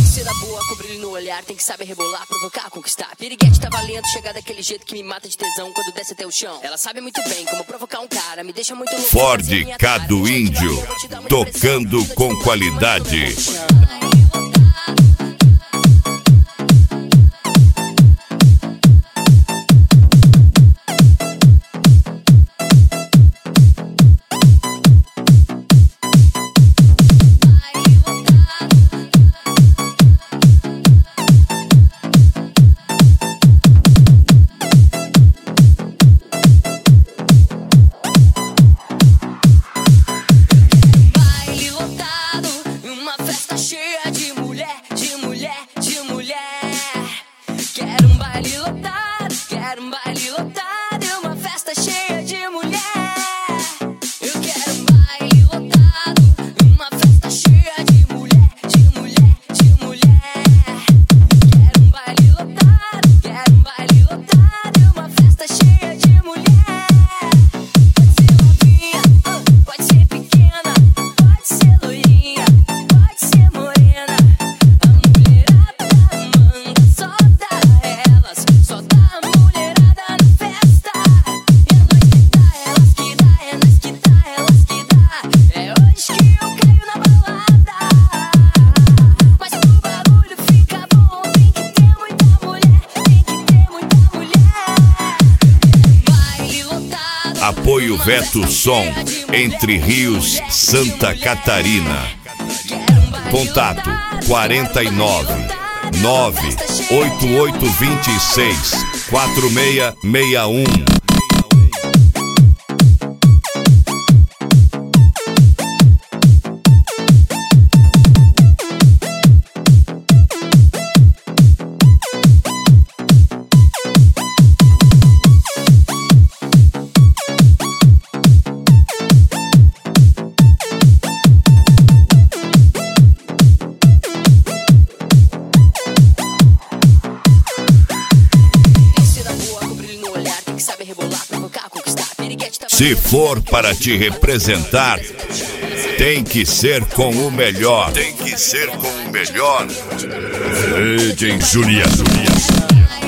Cera boa, com brilho no olhar, tem que saber rebolar, provocar, conquistar. Piriguete tá valendo, chegar daquele jeito que me mata de tesão quando desce até o chão. Ela sabe muito bem como provocar um cara, me deixa muito louco. Ford K do Índio, tocando com qualidade. Apoio Veto Som, Entre Rios, Santa Catarina. Contato 49 98826 4661. Se for para te representar, tem que ser com o melhor. Tem que ser com o melhor. Virgem Julia.